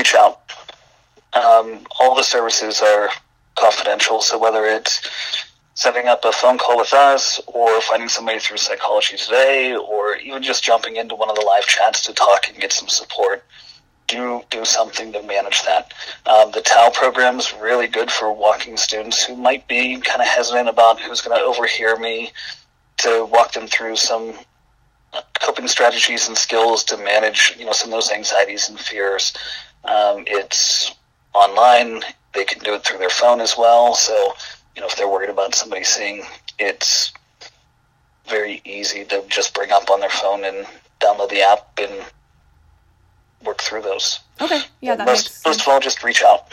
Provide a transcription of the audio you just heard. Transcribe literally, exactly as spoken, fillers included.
reach out. Um, all the services are confidential, so whether it's setting up a phone call with us or finding somebody through Psychology Today or even just jumping into one of the live chats to talk and get some support, do do something to manage that. Um, the T A L program is really good for walking students who might be kind of hesitant about who's going to overhear me, to walk them through some coping strategies and skills to manage, you know, some of those anxieties and fears. Um, it's online. They can do it through their phone as well. So, you know, if they're worried about somebody seeing, it's very easy to just bring up on their phone and download the app and work through those. Okay. Yeah, that most, makes sense. Most of all, just reach out.